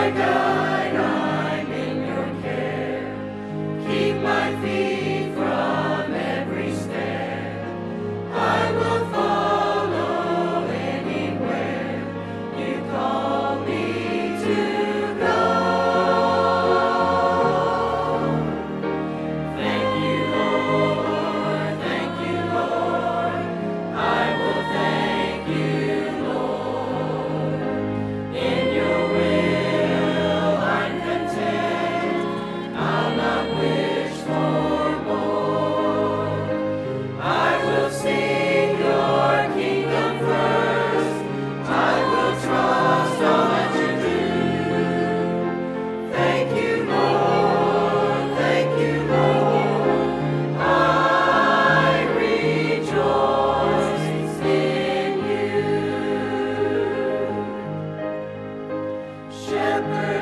guide, I'm in your care. Keep my feet from every snare. I will follow anywhere you call me to go. Thank you, Lord. Thank you, Lord. I will thank you, Lord. In your will I'm content. I'll not wish for more. I will seek your kingdom first. I will trust all that you do. Thank you, Lord. Thank you, Lord. I rejoice in you. Shepherd